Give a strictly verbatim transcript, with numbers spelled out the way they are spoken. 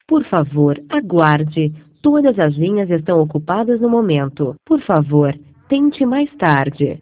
Por favor, aguarde. Todas as linhas estão ocupadas no momento. Por favor, tente mais tarde.